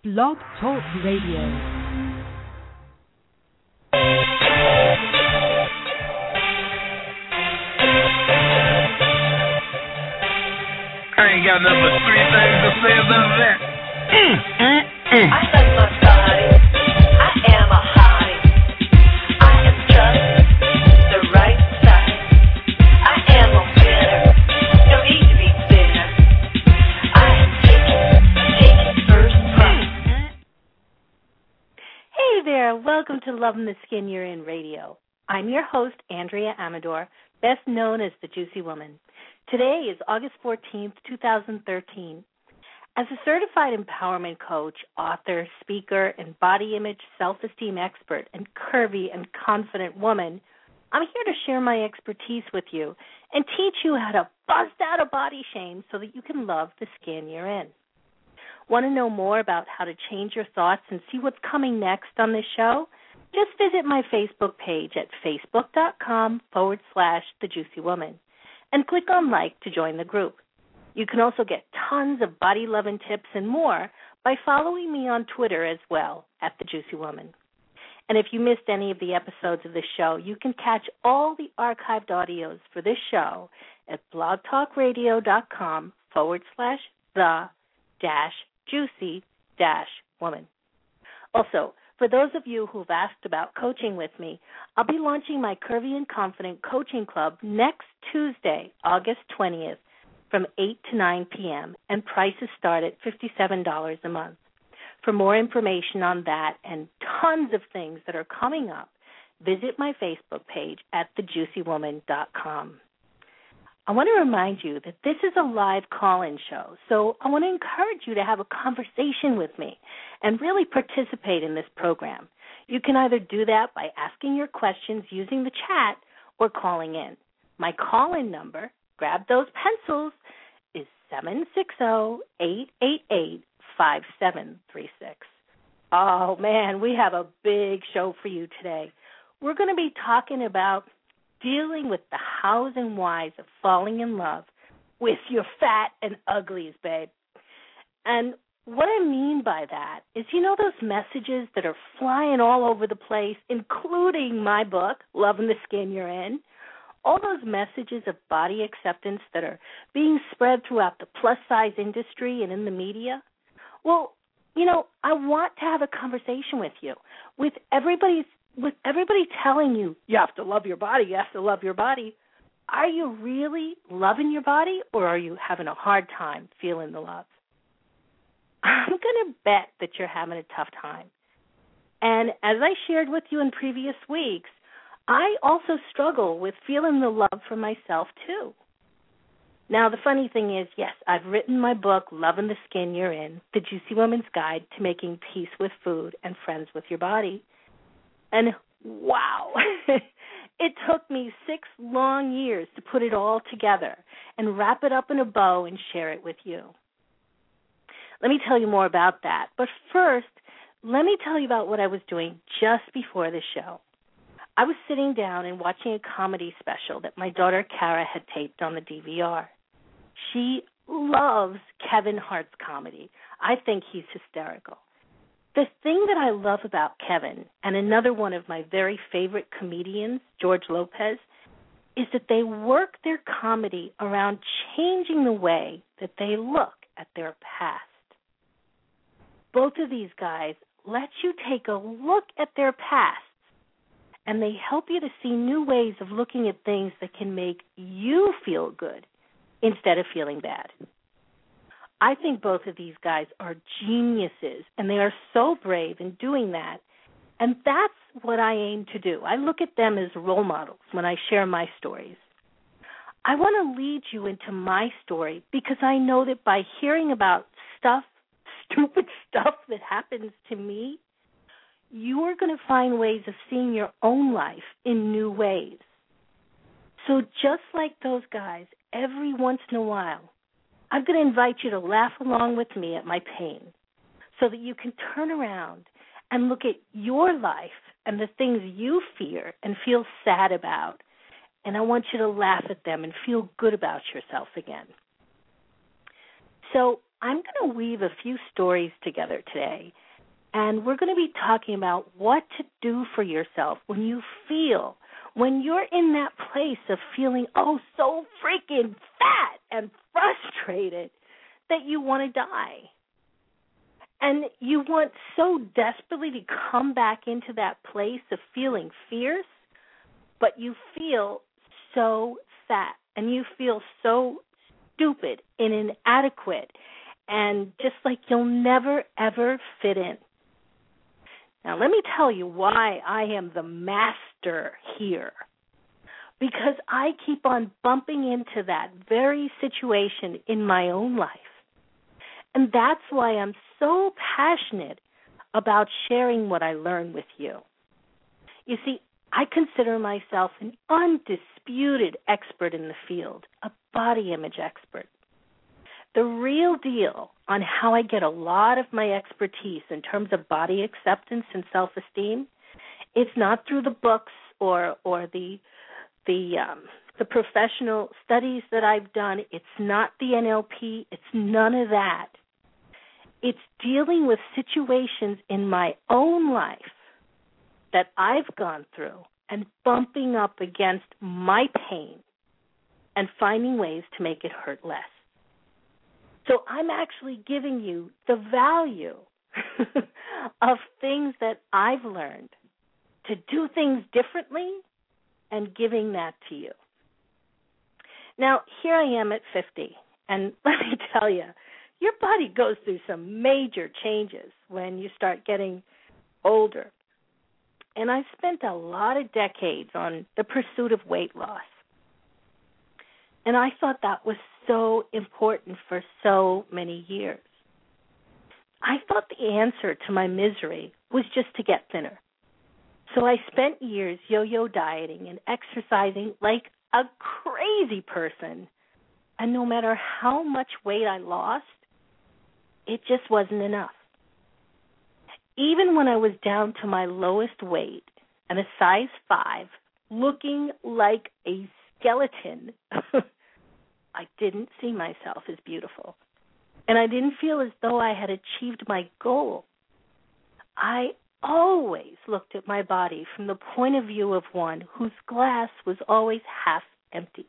Blog Talk Radio. I ain't got nothing but three things to say about that. I like my body. I am a hottie. I am just the right size. I am a winner. No need to be bitter. I am taking first prize. Hey there, welcome to Loving the Skin You're In Radio. I'm your host, Andrea Amador, best known as the Juicy Woman. Today is August 14th, 2013. As a certified empowerment coach, author, speaker, and body image self-esteem expert and curvy and confident woman, I'm here to share my expertise with you and teach you how to bust out of body shame so that you can love the skin you're in. Want to know more about how to change your thoughts and see what's coming next on this show? Just visit my Facebook page at facebook.com/TheJuicyWoman and click on like to join the group. You can also get tons of body-loving tips and more by following me on Twitter as well, at The Juicy Woman. And if you missed any of the episodes of this show, you can catch all the archived audios for this show at blogtalkradio.com/the-juicy-woman. Also, for those of you who've asked about coaching with me, I'll be launching my Curvy and Confident Coaching Club next Tuesday, August 20th, from 8 to 9 p.m., and prices start at $57 a month. For more information on that and tons of things that are coming up, visit my Facebook page at thejuicywoman.com. I want to remind you that this is a live call-in show, so I want to encourage you to have a conversation with me and really participate in this program. You can either do that by asking your questions using the chat or calling in. My call-in number, grab those pencils, is 760-888-5736. Oh, man, we have a big show for you today. We're going to be talking about dealing with the hows and whys of falling in love with your fat and uglies, babe. And what I mean by that is, you know those messages that are flying all over the place, including my book, Loving the Skin You're In? All those messages of body acceptance that are being spread throughout the plus-size industry and in the media? Well, you know, I want to have a conversation with you. With everybody telling you, you have to love your body, you have to love your body, are you really loving your body, or are you having a hard time feeling the love? I'm going to bet that you're having a tough time. And as I shared with you in previous weeks, I also struggle with feeling the love for myself, too. Now, the funny thing is, yes, I've written my book, Loving the Skin You're In, The Juicy Woman's Guide to Making Peace with Food and Friends with Your Body. And wow, it took me 6 long years to put it all together and wrap it up in a bow and share it with you. Let me tell you more about that. But first, let me tell you about what I was doing just before the show. I was sitting down and watching a comedy special that my daughter Kara had taped on the DVR. She loves Kevin Hart's comedy. I think he's hysterical. The thing that I love about Kevin, and another one of my very favorite comedians, George Lopez, is that they work their comedy around changing the way that they look at their past. Both of these guys let you take a look at their past, and they help you to see new ways of looking at things that can make you feel good instead of feeling bad. I think both of these guys are geniuses, and they are so brave in doing that, and that's what I aim to do. I look at them as role models when I share my stories. I want to lead you into my story because I know that by hearing about stupid stuff that happens to me, you are going to find ways of seeing your own life in new ways. So just like those guys, every once in a while, I'm going to invite you to laugh along with me at my pain so that you can turn around and look at your life and the things you fear and feel sad about. And I want you to laugh at them and feel good about yourself again. So I'm going to weave a few stories together today, and we're going to be talking about what to do for yourself when you're in that place of feeling, so freaking fat and frustrated that you want to die. And you want so desperately to come back into that place of feeling fierce, but you feel so fat and you feel so stupid and inadequate and just like you'll never, ever fit in. Now, let me tell you why I am the master here. Because I keep on bumping into that very situation in my own life. And that's why I'm so passionate about sharing what I learn with you. You see, I consider myself an undisputed expert in the field, a body image expert. The real deal on how I get a lot of my expertise in terms of body acceptance and self-esteem, it's not through the books or the professional studies that I've done. It's not the NLP. It's none of that. It's dealing with situations in my own life that I've gone through and bumping up against my pain and finding ways to make it hurt less. So I'm actually giving you the value of things that I've learned to do things differently and giving that to you. Now, here I am at 50, and let me tell you, your body goes through some major changes when you start getting older. And I spent a lot of decades on the pursuit of weight loss. And I thought that was so important for so many years. I thought the answer to my misery was just to get thinner. So I spent years yo-yo dieting and exercising like a crazy person. And no matter how much weight I lost, it just wasn't enough. Even when I was down to my lowest weight and a size 5, looking like a skeleton, I didn't see myself as beautiful. And I didn't feel as though I had achieved my goal. I always looked at my body from the point of view of one whose glass was always half empty.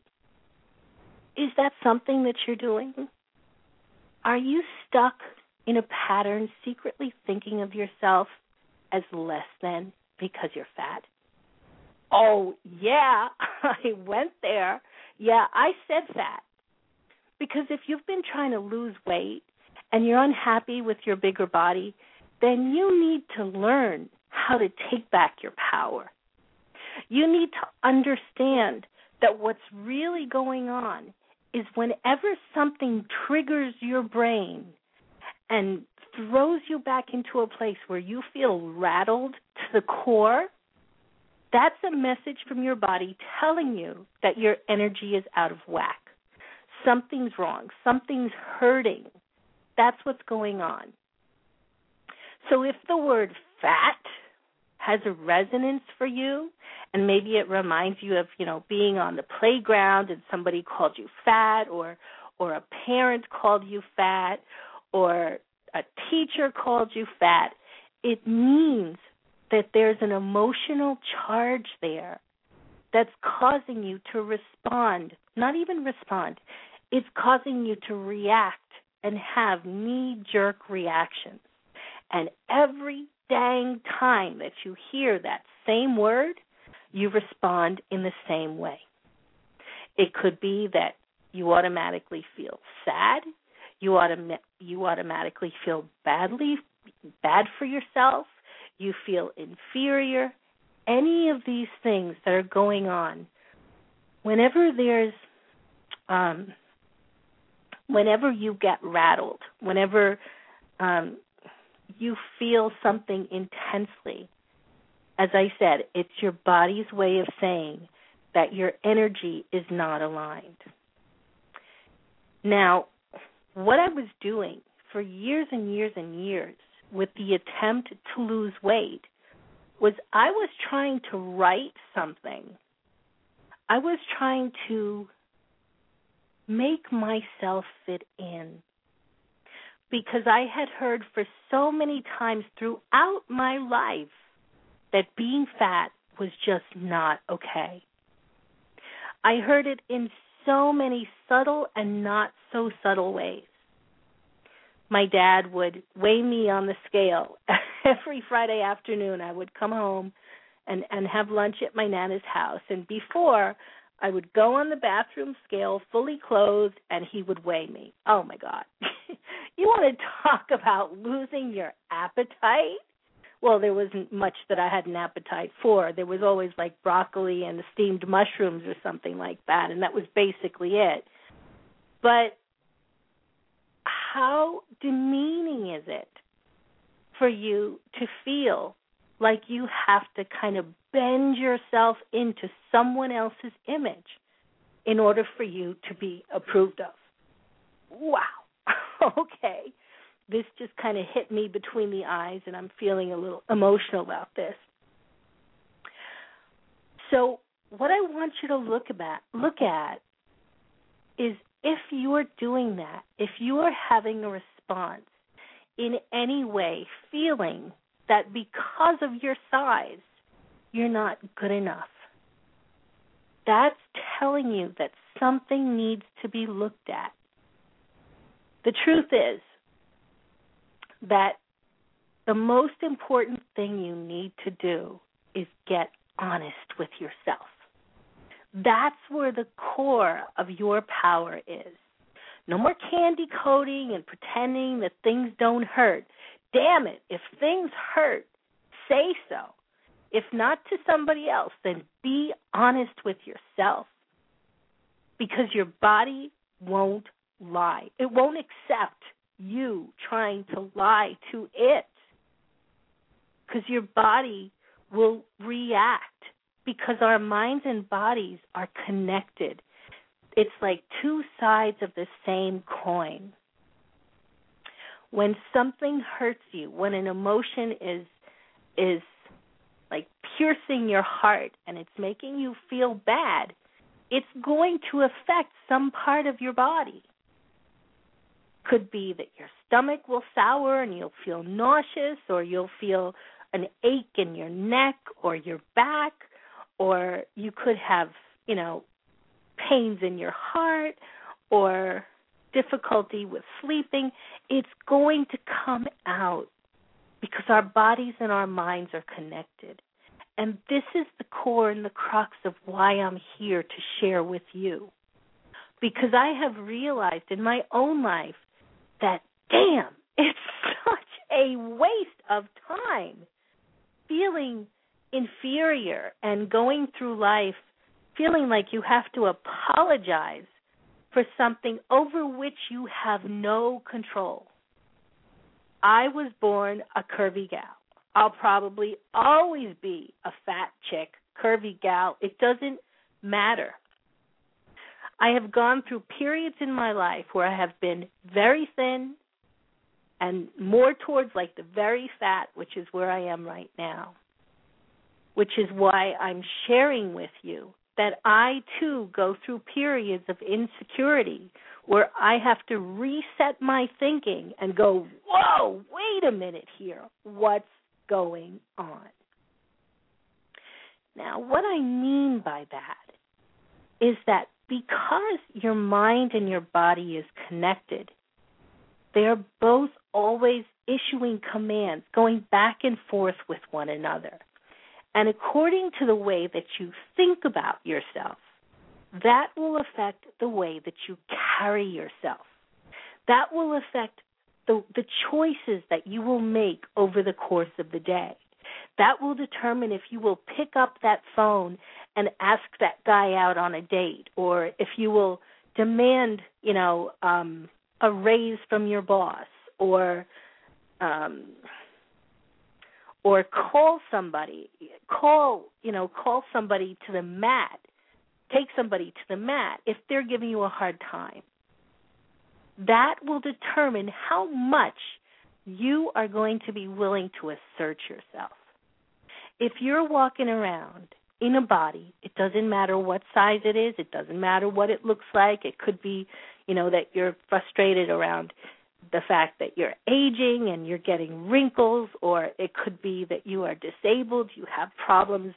Is that something that you're doing? Are you stuck in a pattern secretly thinking of yourself as less than because you're fat? Oh, yeah, I went there. Yeah, I said fat. Because if you've been trying to lose weight and you're unhappy with your bigger body, then you need to learn how to take back your power. You need to understand that what's really going on is whenever something triggers your brain and throws you back into a place where you feel rattled to the core, that's a message from your body telling you that your energy is out of whack. Something's wrong. Something's hurting. That's what's going on. So if the word fat has a resonance for you, and maybe it reminds you of, being on the playground and somebody called you fat, or a parent called you fat, or a teacher called you fat, it means that there's an emotional charge there that's causing you to respond, not even respond, it's causing you to react and have knee-jerk reactions. And every dang time that you hear that same word, you respond in the same way. It could be that you automatically feel sad, you automatically feel bad for yourself, you feel inferior, any of these things that are going on. Whenever you get rattled, whenever you feel something intensely, as I said, it's your body's way of saying that your energy is not aligned. Now, what I was doing for years and years and years with the attempt to lose weight was I was trying to write something. I was trying to make myself fit in. because I had heard for so many times throughout my life that being fat was just not okay. I heard it in so many subtle and not so subtle ways. My dad would weigh me on the scale. Every Friday afternoon I would come home and have lunch at my Nana's house. And before, I would go on the bathroom scale fully clothed, and he would weigh me. Oh, my God. You want to talk about losing your appetite? Well, there wasn't much that I had an appetite for. There was always like broccoli and steamed mushrooms or something like that, and that was basically it. But how demeaning is it for you to feel like you have to kind of bend yourself into someone else's image in order for you to be approved of? Wow. Okay. This just kind of hit me between the eyes, and I'm feeling a little emotional about this. So what I want you to look at is if you're doing that, if you are having a response in any way, feeling that because of your size, you're not good enough, that's telling you that something needs to be looked at. The truth is that the most important thing you need to do is get honest with yourself. That's where the core of your power is. No more candy coating and pretending that things don't hurt. Damn it, if things hurt, say so. If not to somebody else, then be honest with yourself. Because your body won't lie. It won't accept you trying to lie to it. Because your body will react. Because our minds and bodies are connected. It's like two sides of the same coin. When something hurts you, when an emotion is like piercing your heart and it's making you feel bad, it's going to affect some part of your body. Could be that your stomach will sour and you'll feel nauseous, or you'll feel an ache in your neck or your back, or you could have, pains in your heart or difficulty with sleeping. It's going to come out because our bodies and our minds are connected. And this is the core and the crux of why I'm here to share with you. Because I have realized in my own life that, damn, it's such a waste of time feeling inferior and going through life feeling like you have to apologize for something over which you have no control. I was born a curvy gal. I'll probably always be a fat chick, curvy gal. It doesn't matter. I have gone through periods in my life where I have been very thin and more towards like the very fat, which is where I am right now, which is why I'm sharing with you that I, too, go through periods of insecurity where I have to reset my thinking and go, whoa, wait a minute here, what's going on? Now, what I mean by that is that because your mind and your body is connected, they're both always issuing commands, going back and forth with one another. And according to the way that you think about yourself, that will affect the way that you carry yourself. That will affect the choices that you will make over the course of the day. That will determine if you will pick up that phone and ask that guy out on a date, or if you will demand, a raise from your boss, or call somebody to the mat, take somebody to the mat if they're giving you a hard time. That will determine how much you are going to be willing to assert yourself. If you're walking around in a body, it doesn't matter what size it is, it doesn't matter what it looks like. It could be, that you're frustrated around the fact that you're aging and you're getting wrinkles, or it could be that you are disabled, you have problems,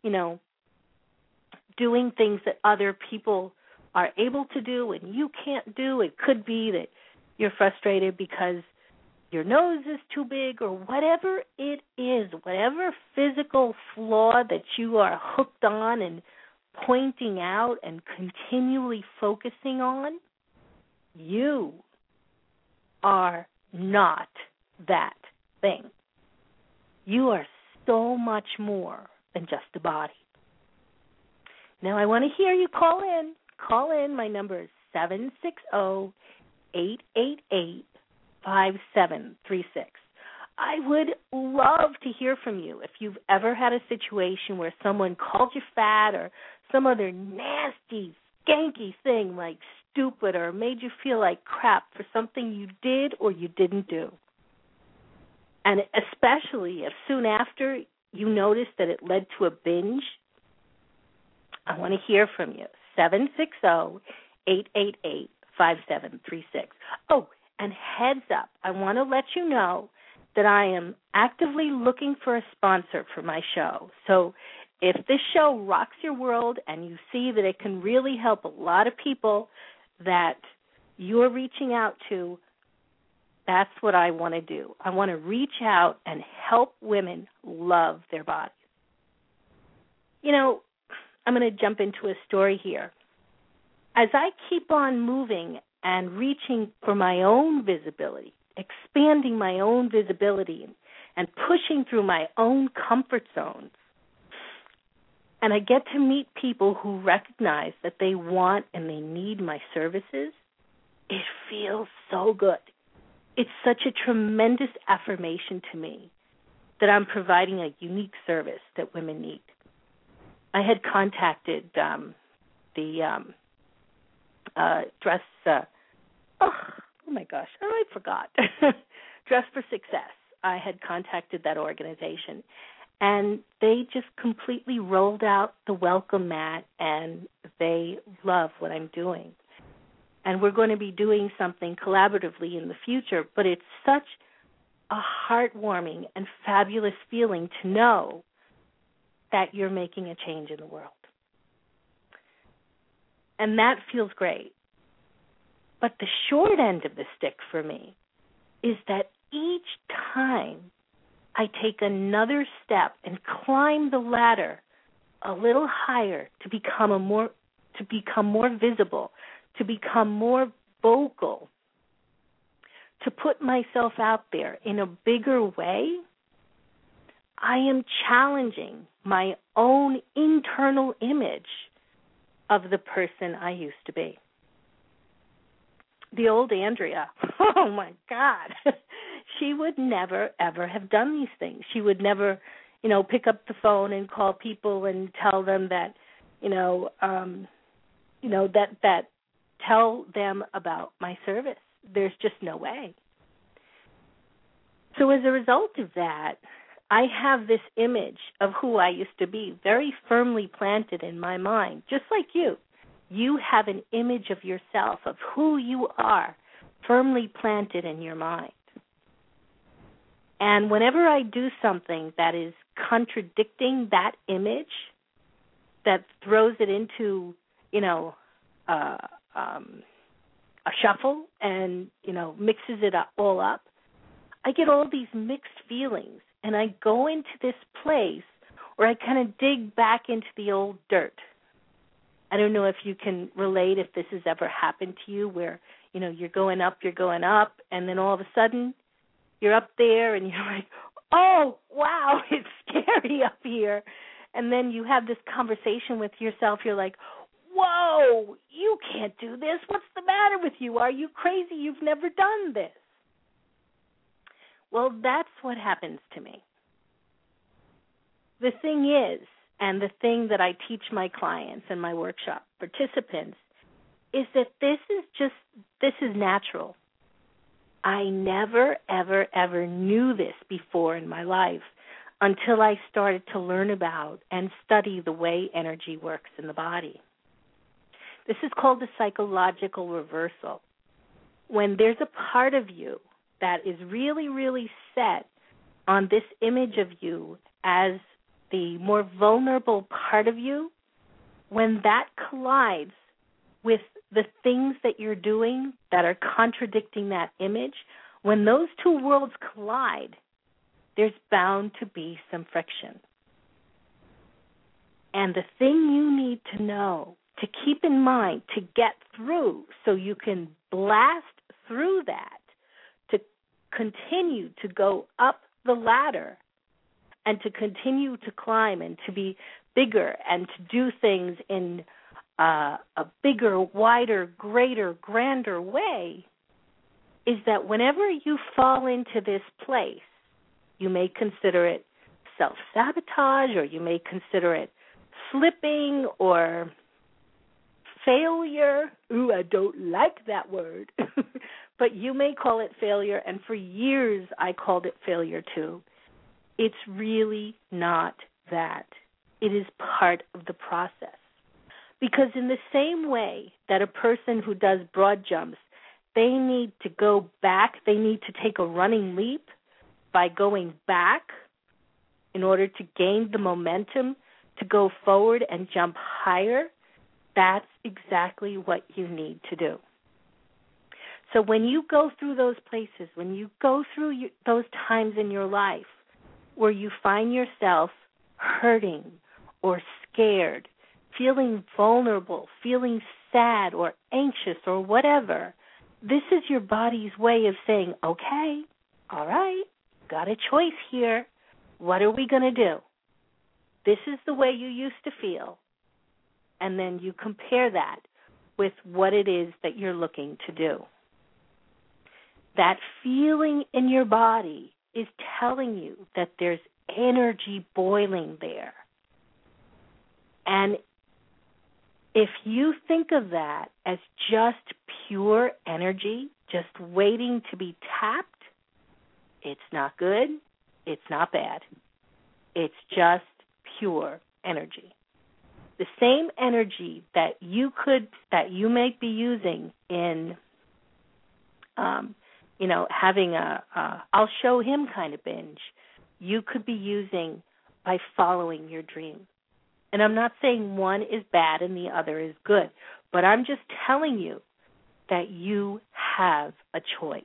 doing things that other people are able to do and you can't do. It could be that you're frustrated because your nose is too big, or whatever it is, whatever physical flaw that you are hooked on and pointing out and continually focusing on, you are not that thing. You are so much more than just a body. Now, I want to hear you call in. Call in. My number is 760-888-5736. I would love to hear from you if you've ever had a situation where someone called you fat or some other nasty, skanky thing like stupid, or made you feel like crap for something you did or you didn't do. And especially if soon after you noticed that it led to a binge, I want to hear from you. 760-888-5736. Oh, and heads up, I want to let you know that I am actively looking for a sponsor for my show. So if this show rocks your world and you see that it can really help a lot of people that you're reaching out to, that's what I want to do. I want to reach out and help women love their bodies. I'm going to jump into a story here. As I keep on moving and reaching for my own visibility, expanding my own visibility, and pushing through my own comfort zones, and I get to meet people who recognize that they want and they need my services, it feels so good. It's such a tremendous affirmation to me that I'm providing a unique service that women need. I had contacted the Dress, oh my gosh, I forgot, Dress for Success. I had contacted that organization, and they just completely rolled out the welcome mat, and they love what I'm doing. And we're going to be doing something collaboratively in the future, but it's such a heartwarming and fabulous feeling to know that you're making a change in the world. And that feels great. But the short end of the stick for me is that each time I take another step and climb the ladder a little higher to become more visible, to become more vocal, to put myself out there in a bigger way, I am challenging my own internal image of the person I used to be. The old Andrea, oh my God, she would never, ever have done these things. She would never, pick up the phone and call people and tell them that, tell them about my service. There's just no way. So as a result of that, I have this image of who I used to be very firmly planted in my mind, just like you. You have an image of yourself, of who you are, firmly planted in your mind. And whenever I do something that is contradicting that image, that throws it into, a shuffle and, mixes it all up, I get all these mixed feelings. And I go into this place where I kind of dig back into the old dirt. I don't know if you can relate, if this has ever happened to you, where, you're going up, and then all of a sudden you're up there and you're like, oh, wow, it's scary up here. And then you have this conversation with yourself. You're like, whoa, you can't do this. What's the matter with you? Are you crazy? You've never done this. Well, that's what happens to me. The thing is, and the thing that I teach my clients and my workshop participants, is that this is natural. I never, ever, ever knew this before in my life until I started to learn about and study the way energy works in the body. This is called the psychological reversal. When there's a part of you that is really, really set on this image of you as the more vulnerable part of you, when that collides with the things that you're doing that are contradicting that image, when those two worlds collide, there's bound to be some friction. And the thing you need to know, to keep in mind, to get through so you can blast through that, to continue to go up the ladder and to continue to climb and to be bigger and to do things in a bigger, wider, greater, grander way, is that whenever you fall into this place, you may consider it self-sabotage, or you may consider it slipping or failure. Ooh, I don't like that word. But you may call it failure, and for years I called it failure too. It's really not that. It is part of the process. Because in the same way that a person who does broad jumps, they need to go back, they need to take a running leap by going back in order to gain the momentum to go forward and jump higher, that's exactly what you need to do. So when you go through those places, when you go through those times in your life where you find yourself hurting or scared, feeling vulnerable, feeling sad or anxious or whatever, this is your body's way of saying, okay, all right, got a choice here. What are we going to do? This is the way you used to feel. And then you compare that with what it is that you're looking to do. That feeling in your body is telling you that there's energy boiling there. And if you think of that as just pure energy, just waiting to be tapped, it's not good, it's not bad. It's just pure energy. The same energy that you might be using in, having a I'll show him kind of binge, you could be using by following your dream. And I'm not saying one is bad and the other is good, but I'm just telling you that you have a choice.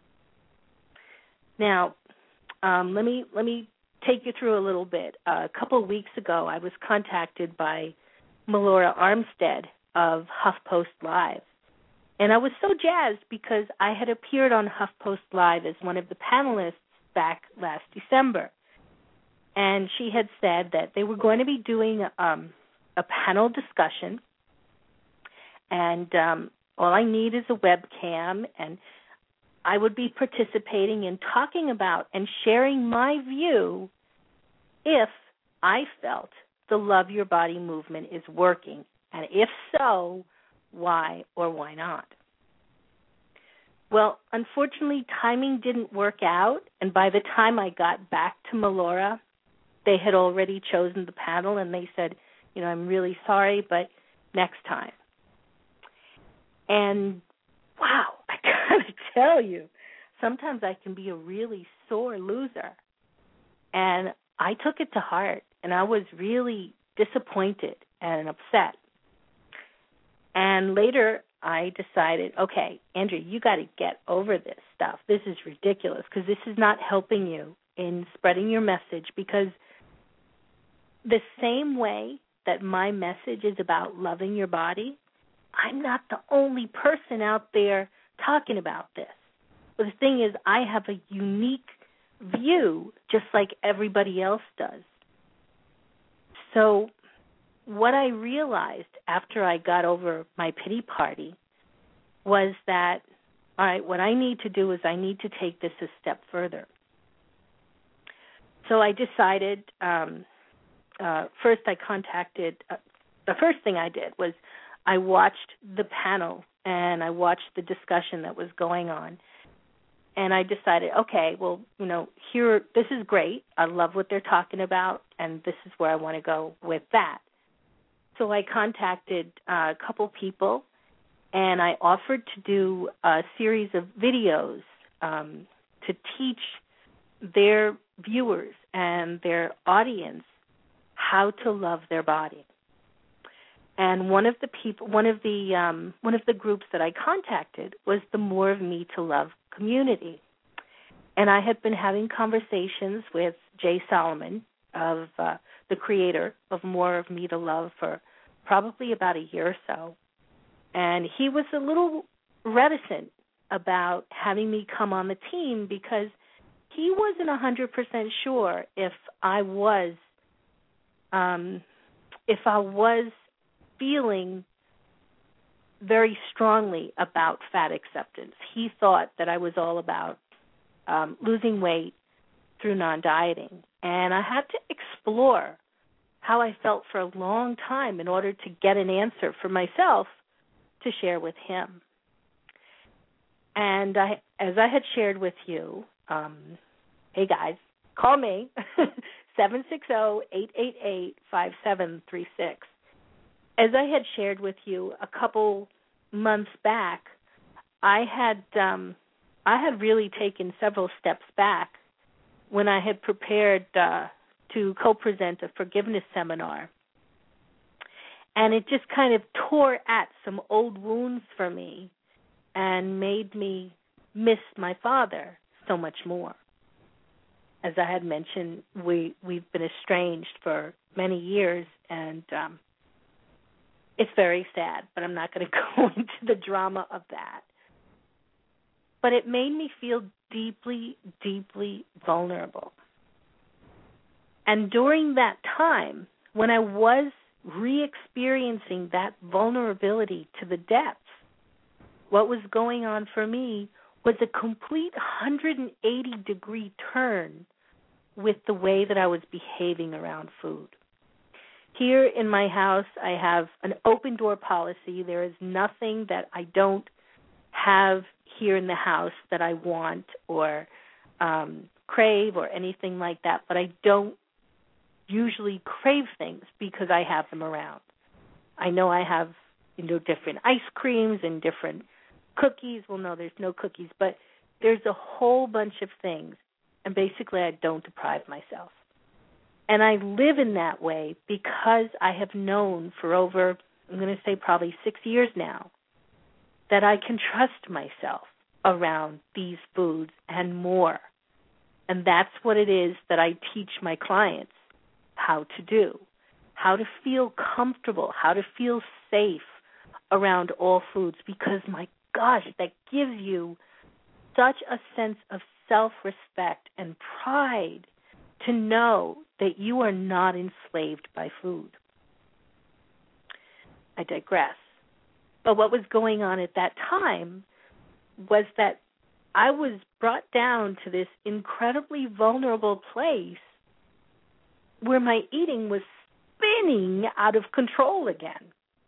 Now, let me take you through a little bit. A couple of weeks ago, I was contacted by Melora Armstead of HuffPost Live. And I was so jazzed because I had appeared on HuffPost Live as one of the panelists back last December. And she had said that they were going to be doing a panel discussion. And all I need is a webcam, and I would be participating in talking about and sharing my view if I felt the Love Your Body movement is working, and if so, why or why not. Well, unfortunately, timing didn't work out, and by the time I got back to Melora, they had already chosen the panel, and they said, I'm really sorry, but next time. And, wow, I got to tell you, sometimes I can be a really sore loser. And I took it to heart, and I was really disappointed and upset. And later I decided, okay, Andrea, you got to get over this stuff. This is ridiculous because this is not helping you in spreading your message, because the same way that my message is about loving your body, I'm not the only person out there talking about this. But the thing is, I have a unique view just like everybody else does. So what I realized after I got over my pity party was that, all right, what I need to do is I need to take this a step further. So I decided, first I contacted, the first thing I did was I watched the panel and I watched the discussion that was going on. And I decided, okay, well, this is great. I love what they're talking about, and this is where I want to go with that. So I contacted a couple people, and I offered to do a series of videos to teach their viewers and their audience how to love their body. And one of the groups that I contacted was the More of Me to Love community. And I had been having conversations with Jay Solomon, of the creator of More of Me to Love, for probably about a year or so. And he was a little reticent about having me come on the team because he wasn't 100% sure if I was feeling very strongly about fat acceptance. He thought that I was all about losing weight through non-dieting. And I had to explore how I felt for a long time in order to get an answer for myself to share with him. And as I had shared with you, hey guys, call me, 760-888-5736. As I had shared with you a couple months back, I had really taken several steps back when I had prepared to co-present a forgiveness seminar. And it just kind of tore at some old wounds for me and made me miss my father so much more. As I had mentioned, we've been estranged for many years, and it's very sad, but I'm not going to go into the drama of that. But it made me feel deeply, deeply vulnerable. And during that time, when I was re-experiencing that vulnerability to the depths, what was going on for me was a complete 180-degree turn with the way that I was behaving around food. Here in my house, I have an open door policy. There is nothing that I don't have here in the house that I want or crave or anything like that, but I don't usually crave things because I have them around. I know I have, different ice creams and different cookies. Well, no, there's no cookies, but there's a whole bunch of things, and basically I don't deprive myself. And I live in that way because I have known for over, I'm going to say probably 6 years now, that I can trust myself around these foods and more. And that's what it is that I teach my clients how to do, how to feel comfortable, how to feel safe around all foods, because, my gosh, that gives you such a sense of self-respect and pride to know that you are not enslaved by food. I digress. But what was going on at that time was that I was brought down to this incredibly vulnerable place where my eating was spinning out of control again.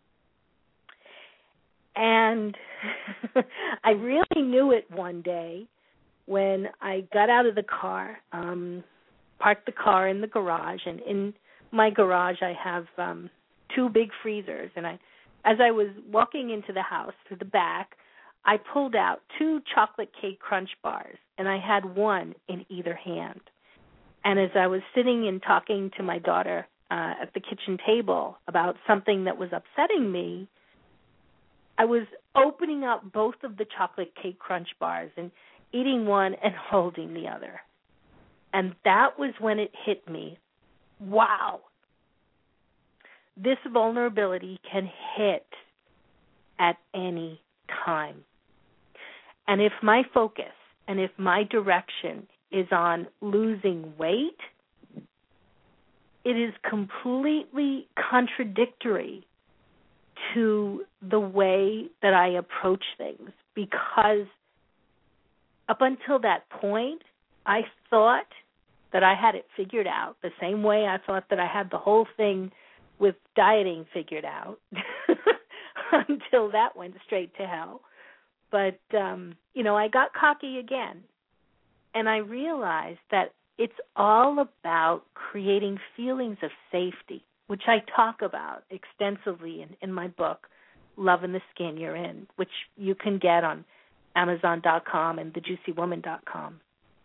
And I really knew it one day when I got out of the car, parked the car in the garage, and in my garage I have two big freezers, and as I was walking into the house through the back, I pulled out 2 chocolate cake crunch bars, and I had one in either hand. And as I was sitting and talking to my daughter at the kitchen table about something that was upsetting me, I was opening up both of the chocolate cake crunch bars and eating one and holding the other. And that was when it hit me. Wow. This vulnerability can hit at any time. And if my focus and if my direction is on losing weight, it is completely contradictory to the way that I approach things, because up until that point, I thought that I had it figured out the same way I thought that I had the whole thing with dieting figured out until that went straight to hell. But, I got cocky again, and I realized that it's all about creating feelings of safety, which I talk about extensively in my book, Love in the Skin You're In, which you can get on Amazon.com and TheJuicyWoman.com.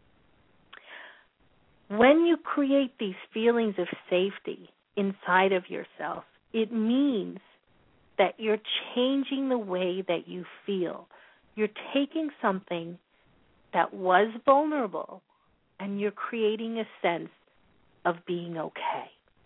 when you create these feelings of safety inside of yourself, it means that you're changing the way that you feel. You're taking something that was vulnerable and you're creating a sense of being okay.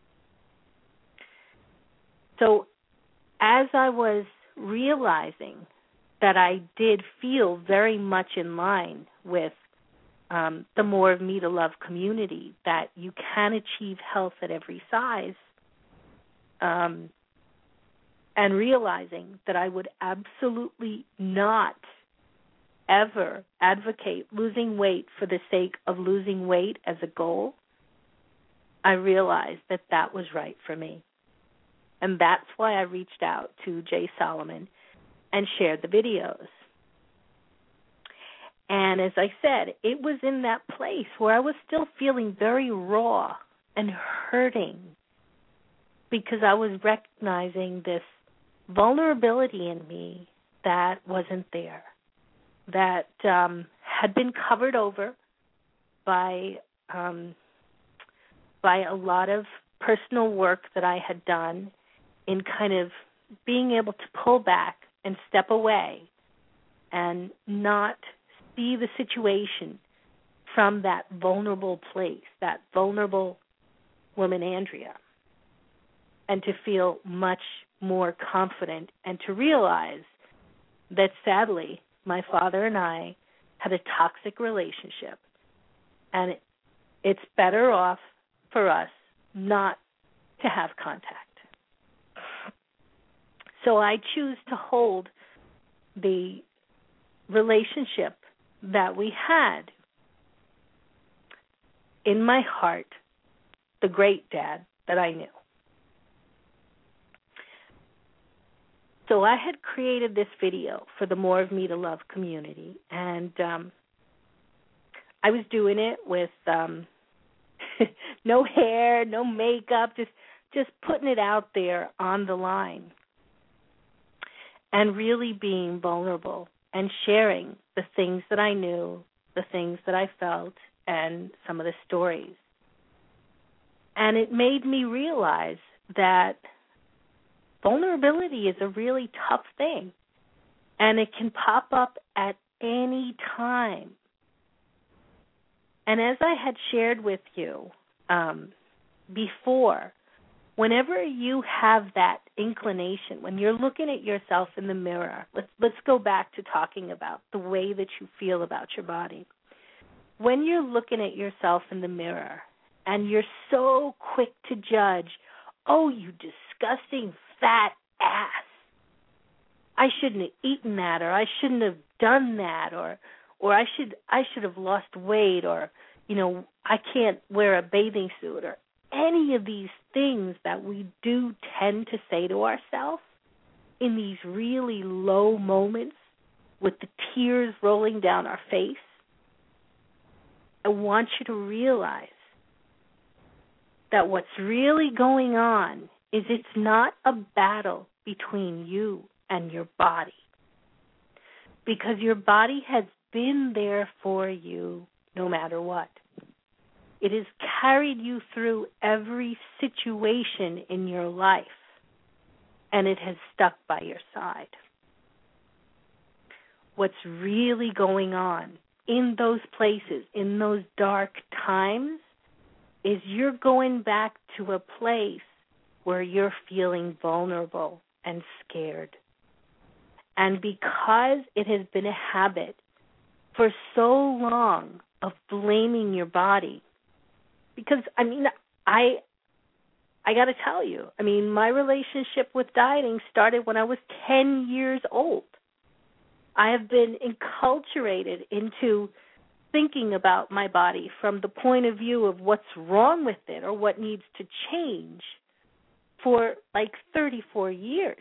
So as I was realizing that I did feel very much in line with the More of Me to Love community, that you can achieve health at every size, and realizing that I would absolutely not ever advocate losing weight for the sake of losing weight as a goal, I realized that that was right for me. And that's why I reached out to Jay Solomon and shared the videos. And as I said, it was in that place where I was still feeling very raw and hurting because I was recognizing this vulnerability in me that wasn't there, that had been covered over by a lot of personal work that I had done in kind of being able to pull back and step away and not see the situation from that vulnerable place, that vulnerable woman, Andrea, and to feel much more confident and to realize that sadly my father and I had a toxic relationship and it's better off for us not to have contact. So I choose to hold the relationship that we had in my heart, the great dad that I knew. So I had created this video for the More of Me to Love community, and I was doing it with no hair, no makeup, just putting it out there on the line and really being vulnerable and sharing the things that I knew, the things that I felt, and some of the stories. And it made me realize that vulnerability is a really tough thing, and it can pop up at any time. And as I had shared with you before, whenever you have that inclination, when you're looking at yourself in the mirror, let's go back to talking about the way that you feel about your body. When you're looking at yourself in the mirror and you're so quick to judge, oh, you disgusting fat ass, I shouldn't have eaten that, or I shouldn't have done that, or I should have lost weight, or I can't wear a bathing suit, or any of these things that we do tend to say to ourselves in these really low moments with the tears rolling down our face, I want you to realize that what's really going on is it's not a battle between you and your body, because your body has been there for you no matter what. It has carried you through every situation in your life, and it has stuck by your side. What's really going on in those places, in those dark times, is you're going back to a place where you're feeling vulnerable and scared. And because it has been a habit for so long of blaming your body, because, I got to tell you, my relationship with dieting started when I was 10 years old. I have been enculturated into thinking about my body from the point of view of what's wrong with it or what needs to change for like 34 years.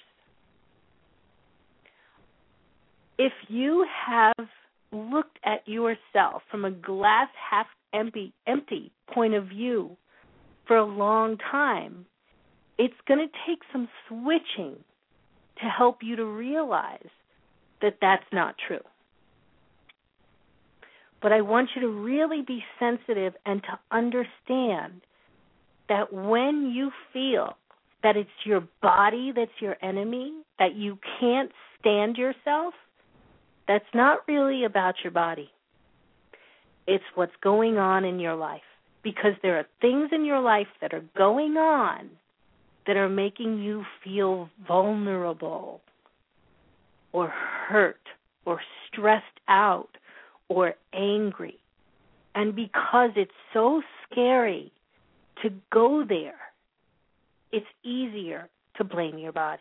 If you have looked at yourself from a glass half empty point of view for a long time, it's going to take some switching to help you to realize that that's not true. But I want you to really be sensitive and to understand that when you feel that it's your body that's your enemy, that you can't stand yourself, that's not really about your body. It's what's going on in your life. Because there are things in your life that are going on that are making you feel vulnerable or hurt or stressed out or angry. And because it's so scary to go there, it's easier to blame your body.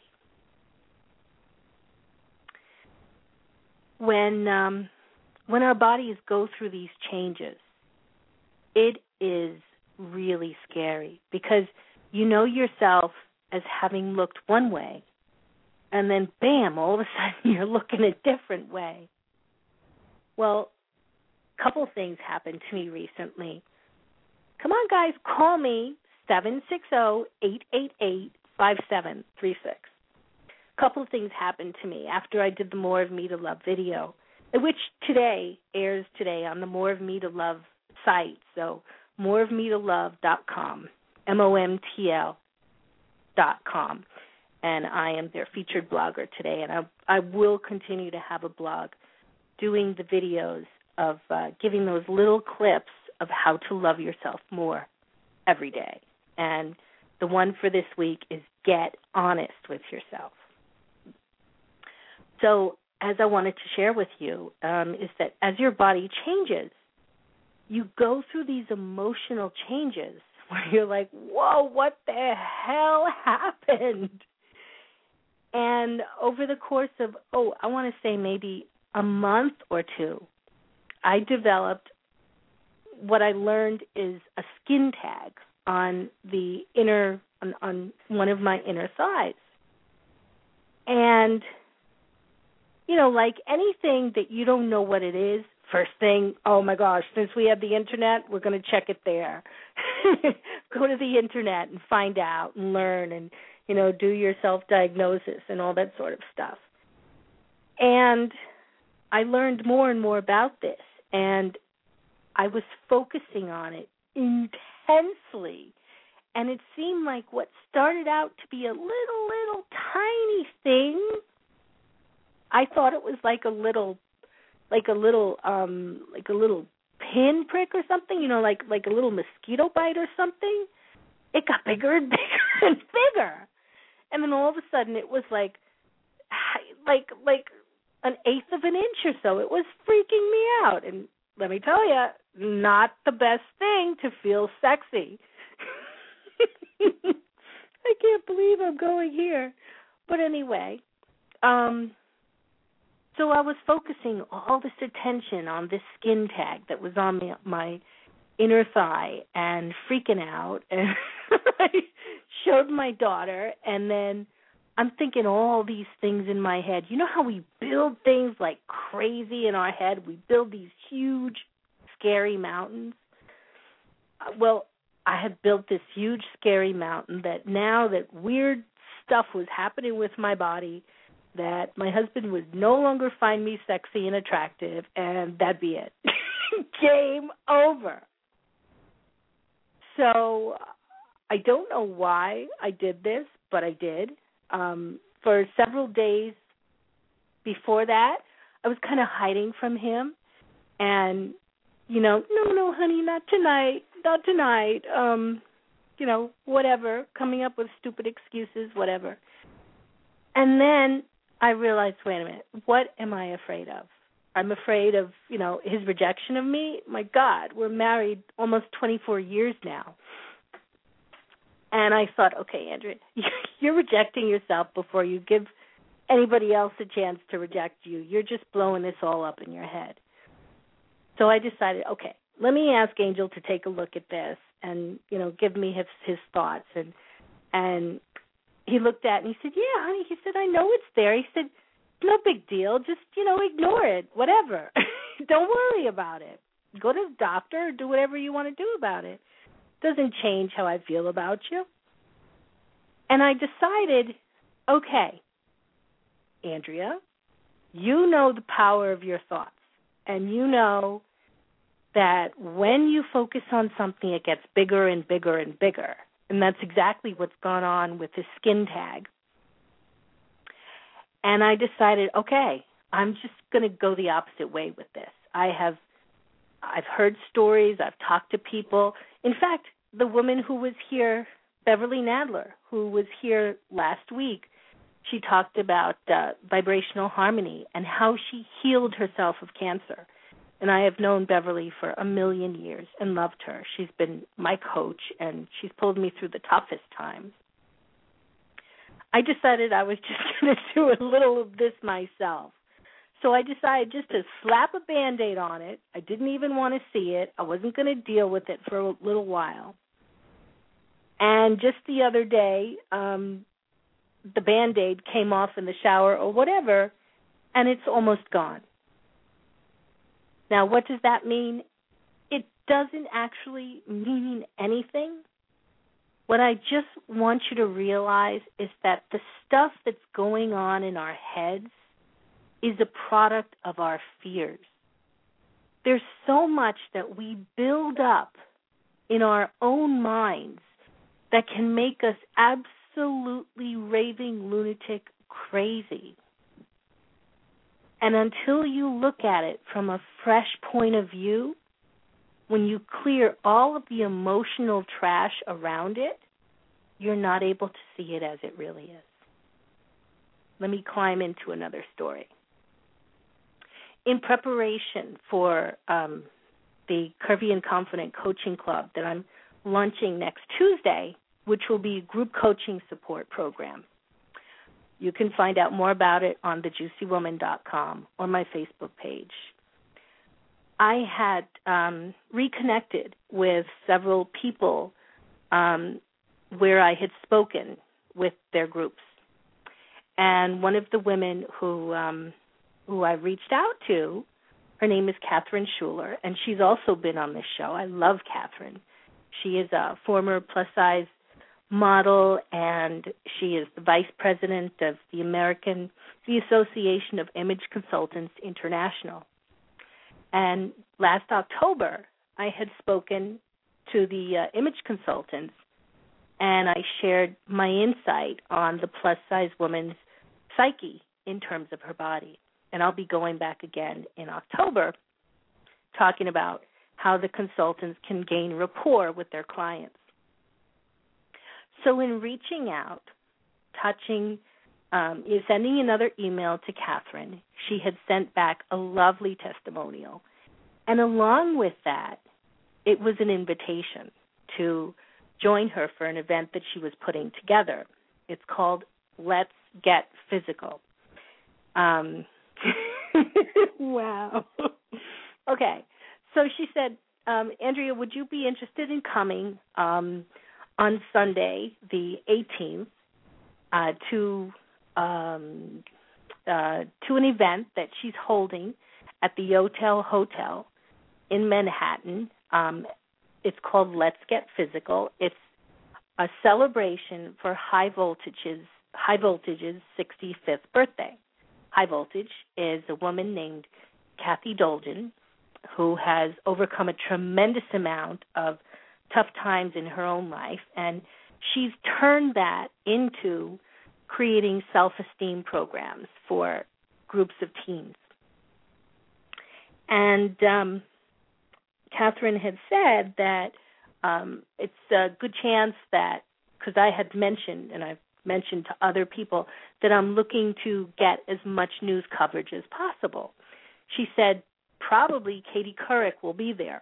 When our bodies go through these changes, it is really scary because you know yourself as having looked one way, and then bam, all of a sudden you're looking a different way. Well, a couple things happened to me recently. Come on, guys, call me, 760-888-5736. A couple of things happened to me after I did the More of Me to Love video, which today airs today on the More of Me to Love site, so moreofmetolove.com, MOMTL.com, and I am their featured blogger today, and I will continue to have a blog doing the videos of giving those little clips of how to love yourself more every day. And the one for this week is get honest with yourself. So as I wanted to share with you is that as your body changes, you go through these emotional changes where you're like, whoa, what the hell happened? And over the course of, I want to say maybe a month or two, I developed what I learned is a skin tag on the inner, on one of my inner thighs. And, you know, like anything that you don't know what it is, first thing, oh my gosh, since we have the internet, we're going to check it there. Go to the internet and find out and learn and, you know, do your self-diagnosis and all that sort of stuff. And I learned more and more about this, and I was focusing on it intensely, and it seemed like what started out to be a little tiny thing, I thought it was like a little pinprick or something, you know, like a little mosquito bite or something. It got bigger and bigger and bigger. And then all of a sudden it was like an eighth of an inch or so. It was freaking me out. And let me tell you, not the best thing to feel sexy. I can't believe I'm going here. But anyway, so I was focusing all this attention on this skin tag that was on my inner thigh and freaking out. And I showed my daughter, and then I'm thinking all these things in my head. You know how we build things like crazy in our head? We build these huge, scary mountains. Well, I had built this huge, scary mountain that now that weird stuff was happening with my body, that my husband would no longer find me sexy and attractive, and that'd be it. Game over. So I don't know why I did this, but I did. For several days before that, I was kind of hiding from him and, you know, no, honey, not tonight, you know, whatever, coming up with stupid excuses, whatever. And then I realized, wait a minute, what am I afraid of? I'm afraid of, you know, his rejection of me. My God, we're married almost 24 years now. And I thought, okay, Andrea, you're rejecting yourself before you give anybody else a chance to reject you. You're just blowing this all up in your head. So I decided, okay, let me ask Angel to take a look at this and, you know, give me his thoughts. And he looked at it and he said, yeah, honey. He said, I know it's there. He said, no big deal. Just, you know, ignore it, whatever. Don't worry about it. Go to the doctor or do whatever you want to do about it. Doesn't change how I feel about you. And I decided, okay, Andrea, you know the power of your thoughts, and you know that when you focus on something, it gets bigger and bigger and bigger. And that's exactly what's gone on with the skin tag. And I decided, okay, I'm just going to go the opposite way with this. I've heard stories. I've talked to people. In fact, the woman who was here, Beverly Nadler, who was here last week, she talked about vibrational harmony and how she healed herself of cancer. And I have known Beverly for 1,000,000 years and loved her. She's been my coach, and she's pulled me through the toughest times. I decided I was just going to do a little of this myself. So I decided just to slap a Band-Aid on it. I didn't even want to see it. I wasn't going to deal with it for a little while. And just the other day, the Band-Aid came off in the shower or whatever, and it's almost gone. Now, what does that mean? It doesn't actually mean anything. What I just want you to realize is that the stuff that's going on in our heads is a product of our fears. There's so much that we build up in our own minds that can make us absolutely raving lunatic crazy. And until you look at it from a fresh point of view, when you clear all of the emotional trash around it, you're not able to see it as it really is. Let me climb into another story. In preparation for the Curvy and Confident Coaching Club that I'm launching next Tuesday, which will be a group coaching support program, you can find out more about it on thejuicywoman.com or my Facebook page. I had reconnected with several people where I had spoken with their groups. And one of the women who I reached out to, her name is Catherine Schuler, and she's also been on this show. I love Catherine. She is a former plus-size model, and she is the vice president of the Association of Image Consultants International. And last October, I had spoken to the image consultants, and I shared my insight on the plus-size woman's psyche in terms of her body. And I'll be going back again in October, talking about how the consultants can gain rapport with their clients. So in reaching out, sending another email to Catherine, she had sent back a lovely testimonial. And along with that, it was an invitation to join her for an event that she was putting together. It's called Let's Get Physical. Wow. Okay. So she said, Andrea, would you be interested in coming on Sunday, the 18th, to an event that she's holding at the Yotel Hotel in Manhattan. It's called Let's Get Physical. It's a celebration for High Voltage's 65th birthday. High Voltage is a woman named Kathy Dolgen who has overcome a tremendous amount of tough times in her own life, and she's turned that into creating self-esteem programs for groups of teens. And Catherine had said that it's a good chance that, because I had mentioned, and I've mentioned to other people, that I'm looking to get as much news coverage as possible. She said probably Katie Couric will be there.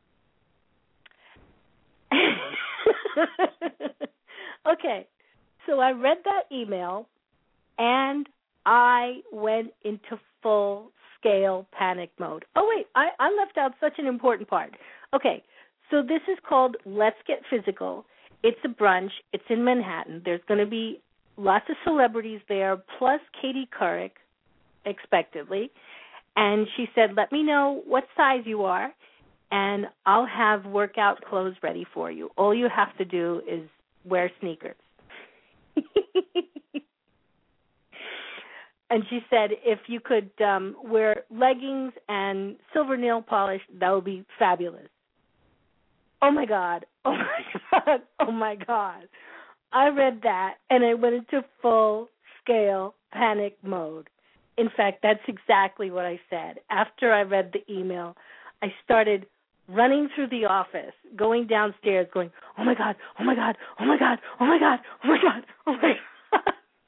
Okay, so I read that email, and I went into full-scale panic mode. Oh, wait, I left out such an important part. Okay, so this is called Let's Get Physical. It's a brunch. It's in Manhattan. There's going to be lots of celebrities there, plus Katie Couric, expectedly. And she said, let me know what size you are, and I'll have workout clothes ready for you. All you have to do is wear sneakers. And she said if you could wear leggings and silver nail polish, that would be fabulous. Oh, my God. Oh, my God. Oh, my God. I read that, and I went into full-scale panic mode. In fact, that's exactly what I said. After I read the email, I started running through the office, going downstairs, going, oh, my God, oh, my God, oh, my God, oh, my God, oh, my God, oh, my God.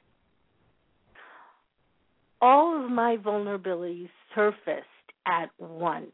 All of my vulnerabilities surfaced at once.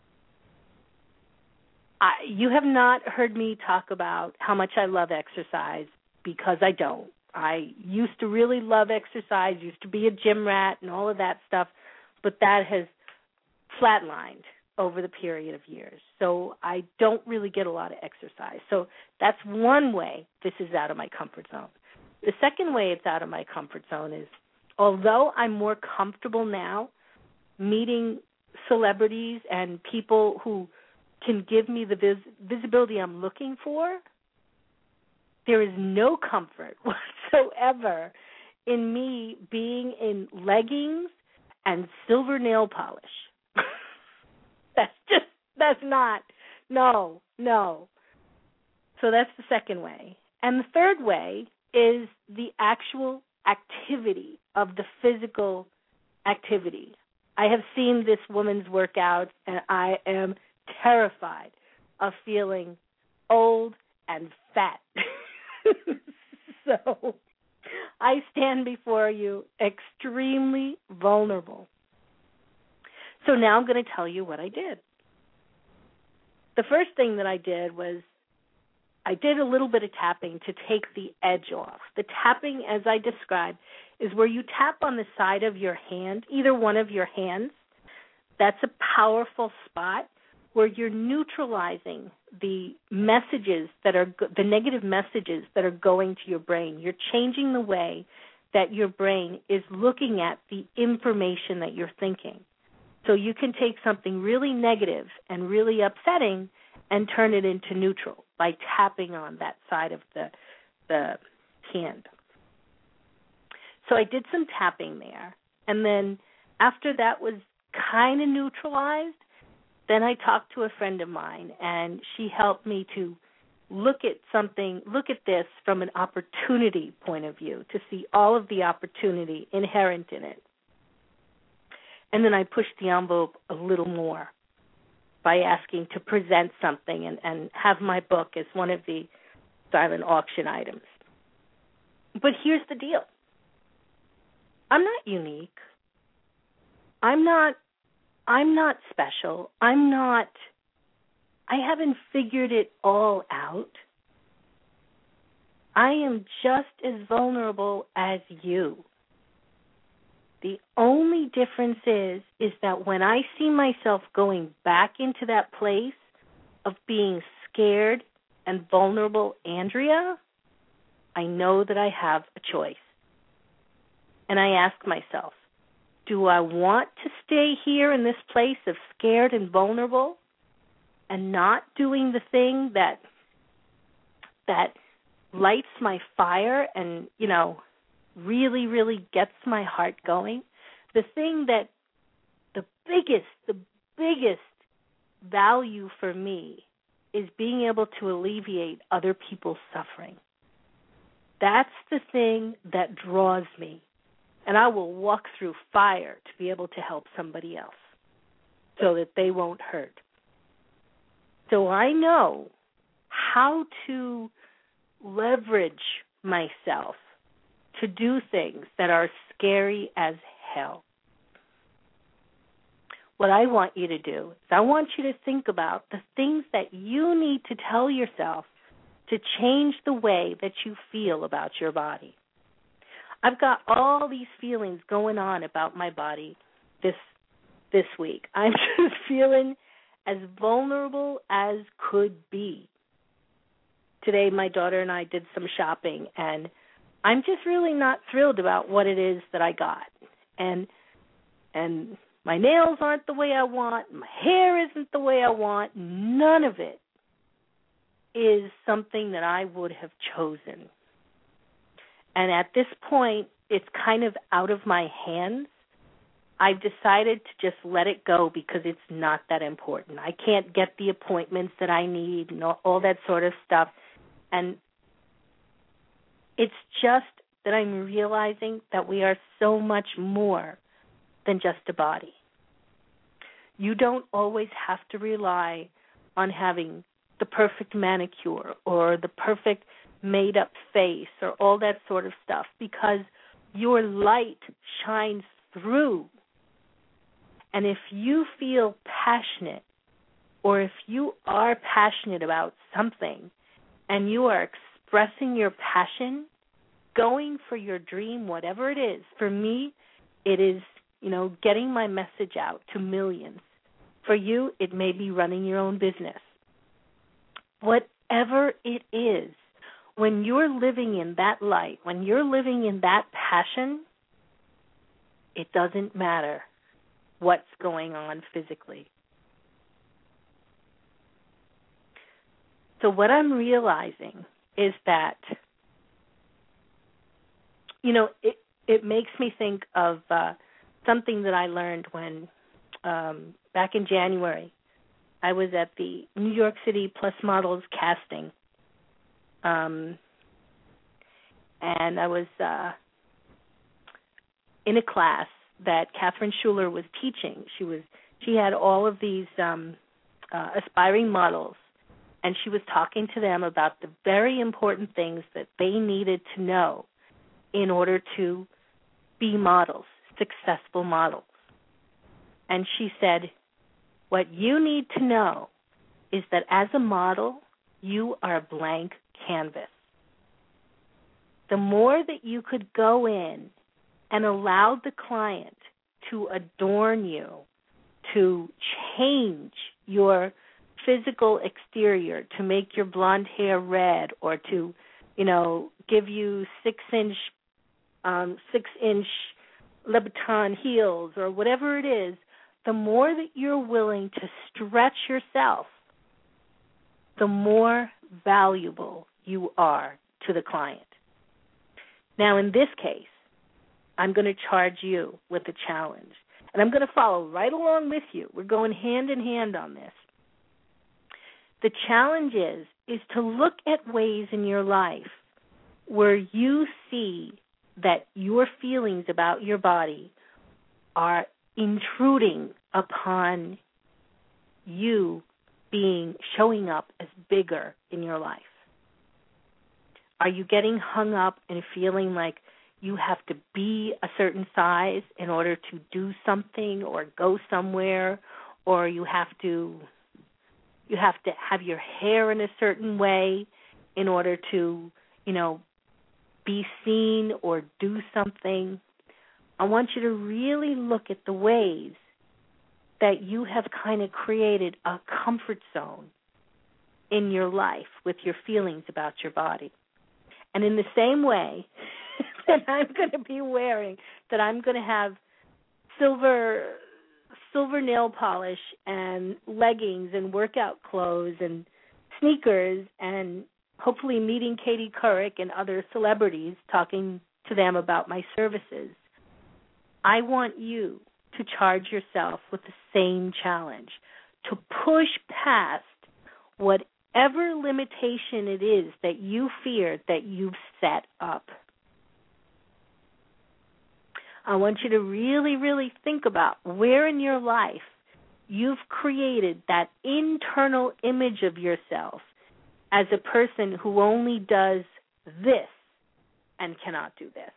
You have not heard me talk about how much I love exercise, because I don't. I used to really love exercise, used to be a gym rat and all of that stuff, but that has flatlined over the period of years. So I don't really get a lot of exercise. So that's one way this is out of my comfort zone. The second way it's out of my comfort zone is, although I'm more comfortable now meeting celebrities and people who can give me the visibility I'm looking for, there is no comfort whatsoever in me being in leggings and silver nail polish. That's not, no. So that's the second way. And the third way is the actual activity of the physical activity. I have seen this woman's workout, and I am terrified of feeling old and fat. So I stand before you extremely vulnerable. So now I'm going to tell you what I did. The first thing that I did was I did a little bit of tapping to take the edge off. The tapping, as I described, is where you tap on the side of your hand, either one of your hands. That's a powerful spot where you're neutralizing the messages that are the negative messages that are going to your brain. You're changing the way that your brain is looking at the information that you're thinking. So you can take something really negative and really upsetting and turn it into neutral by tapping on that side of the hand. So I did some tapping there, and then after that was kind of neutralized, then I talked to a friend of mine, and she helped me to look at this from an opportunity point of view, to see all of the opportunity inherent in it. And then I pushed the envelope a little more by asking to present something and have my book as one of the silent auction items. But here's the deal. I'm not unique. I'm not special. I haven't figured it all out. I am just as vulnerable as you. The only difference is that when I see myself going back into that place of being scared and vulnerable, Andrea, I know that I have a choice. And I ask myself, do I want to stay here in this place of scared and vulnerable and not doing the thing that lights my fire and, really, really gets my heart going? The thing that the biggest value for me is being able to alleviate other people's suffering. That's the thing that draws me. And I will walk through fire to be able to help somebody else so that they won't hurt. So I know how to leverage myself to do things that are scary as hell. What I want you to do is I want you to think about the things that you need to tell yourself to change the way that you feel about your body. I've got all these feelings going on about my body this week. I'm just feeling as vulnerable as could be. Today, my daughter and I did some shopping, and I'm just really not thrilled about what it is that I got. And my nails aren't the way I want. My hair isn't the way I want. None of it is something that I would have chosen. And at this point, it's kind of out of my hands, I've decided to just let it go because it's not that important. I can't get the appointments that I need and all that sort of stuff. And it's just that I'm realizing that we are so much more than just a body. You don't always have to rely on having the perfect manicure or the perfect made-up face or all that sort of stuff, because your light shines through. And if you feel passionate, or if you are passionate about something and you are expressing your passion, going for your dream, whatever it is, for me, it is, getting my message out to millions. For you, it may be running your own business. Whatever it is, when you're living in that light, when you're living in that passion, it doesn't matter what's going on physically. So what I'm realizing is that, it makes me think of something that I learned when, back in January, I was at the New York City Plus Models casting. And I was in a class that Catherine Schuler was teaching. She had all of these aspiring models, and she was talking to them about the very important things that they needed to know in order to be models, successful models. And she said, what you need to know is that as a model, you are a blank canvas. The more that you could go in and allow the client to adorn you, to change your physical exterior, to make your blonde hair red, or to, give you 6-inch Louboutin heels, or whatever it is, the more that you're willing to stretch yourself, the more valuable you are to the client. Now, in this case, I'm going to charge you with a challenge, and I'm going to follow right along with you. We're going hand in hand on this. The challenge is to look at ways in your life where you see that your feelings about your body are intruding upon you showing up as bigger in your life. Are you getting hung up and feeling like you have to be a certain size in order to do something or go somewhere, or you have to have your hair in a certain way in order to, be seen or do something? I want you to really look at the ways that you have kind of created a comfort zone in your life with your feelings about your body. And in the same way that I'm going to be wearing, that I'm going to have silver nail polish and leggings and workout clothes and sneakers, and hopefully meeting Katie Couric and other celebrities, talking to them about my services, I want you to charge yourself with the same challenge, to push past whatever limitation it is that you fear that you've set up. I want you to really, really think about where in your life you've created that internal image of yourself as a person who only does this and cannot do this.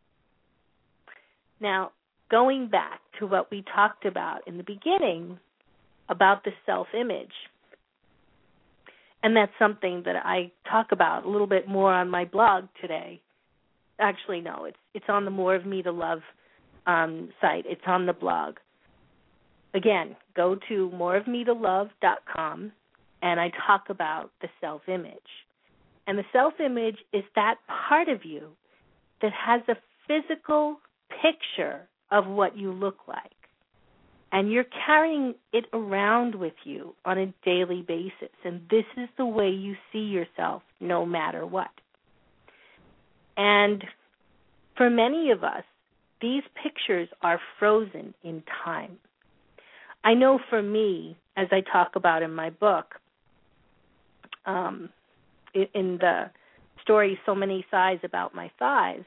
Now, going back to what we talked about in the beginning about the self-image, and that's something that I talk about a little bit more on my blog today. Actually, no, it's on the More of Me to Love site. It's on the blog. Again, go to moreofmetolove.com, and I talk about the self-image. And the self-image is that part of you that has a physical picture of what you look like. And you're carrying it around with you on a daily basis. And this is the way you see yourself no matter what. And For many of us, these pictures are frozen in time. I know for me, as I talk about in my book, in the story So Many Thighs About My Thighs,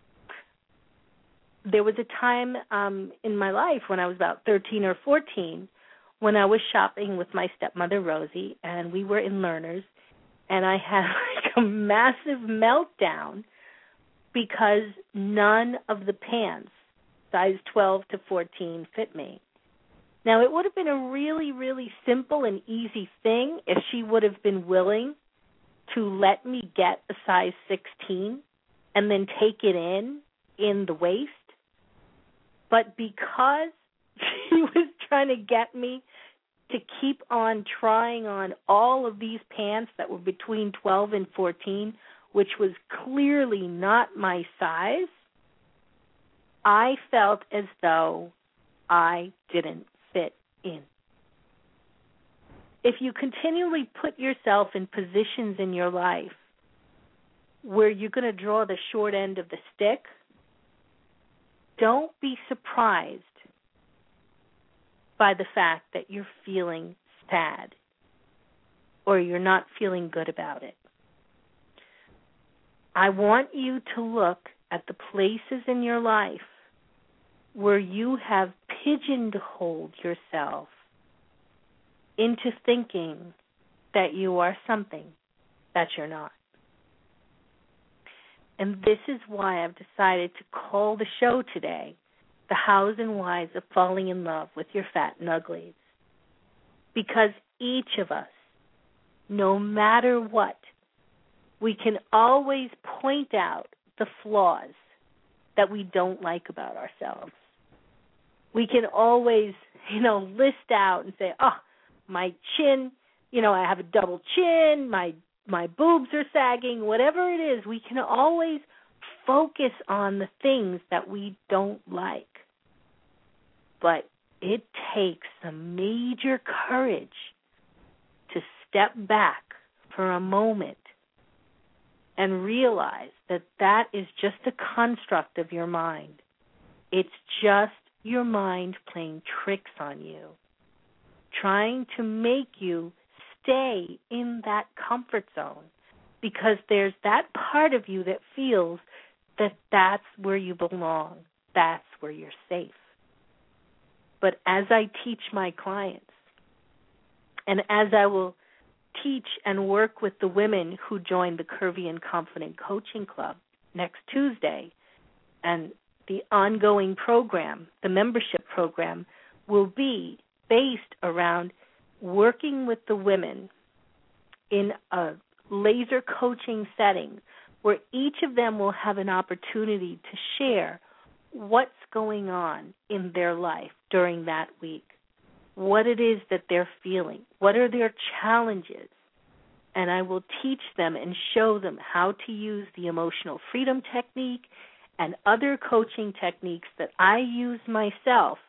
there was a time in my life when I was about 13 or 14 when I was shopping with my stepmother, Rosie, and we were in Learners, and I had like a massive meltdown because none of the pants, size 12 to 14, fit me. Now, it would have been a really, really simple and easy thing if she would have been willing to let me get a size 16 and then take it in the waist. But because she was trying to get me to keep on trying on all of these pants that were between 12 and 14, which was clearly not my size, I felt as though I didn't fit in. If you continually put yourself in positions in your life where you're going to draw the short end of the stick, don't be surprised by the fact that you're feeling sad or you're not feeling good about it. I want you to look at the places in your life where you have pigeonholed yourself into thinking that you are something that you're not. And this is why I've decided to call the show today, The Hows and Whys of Falling in Love with Your Fat and Uglies. Because each of us, no matter what, we can always point out the flaws that we don't like about ourselves. We can always, list out and say, my chin, I have a double chin, my boobs are sagging, whatever it is, we can always focus on the things that we don't like. But it takes some major courage to step back for a moment and realize that that is just a construct of your mind. It's just your mind playing tricks on you, trying to make you stay in that comfort zone because there's that part of you that feels that that's where you belong, that's where you're safe. But as I teach my clients, and as I will teach and work with the women who join the Curvy and Confident Coaching Club next Tuesday, and the ongoing program, the membership program, will be based around working with the women in a laser coaching setting where each of them will have an opportunity to share what's going on in their life during that week, what it is that they're feeling, what are their challenges, and I will teach them and show them how to use the emotional freedom technique and other coaching techniques that I use myself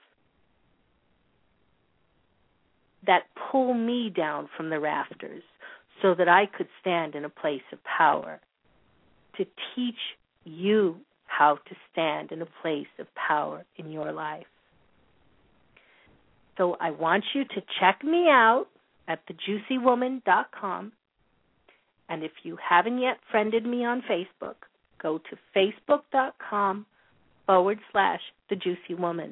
that pull me down from the rafters so that I could stand in a place of power, to teach you how to stand in a place of power in your life. So I want you to check me out at thejuicywoman.com. And if you haven't yet friended me on Facebook, go to facebook.com/thejuicywoman.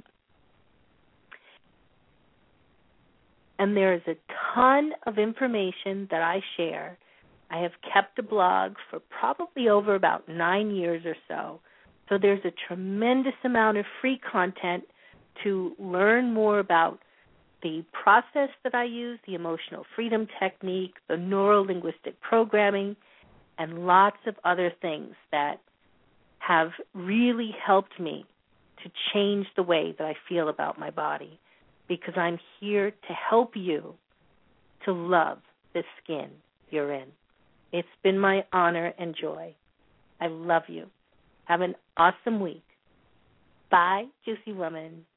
And there is a ton of information that I share. I have kept a blog for probably over about 9 years or so. So there's a tremendous amount of free content to learn more about the process that I use, the emotional freedom technique, the neuro-linguistic programming, and lots of other things that have really helped me to change the way that I feel about my body, because I'm here to help you to love the skin you're in. It's been my honor and joy. I love you. Have an awesome week. Bye, Juicy Woman.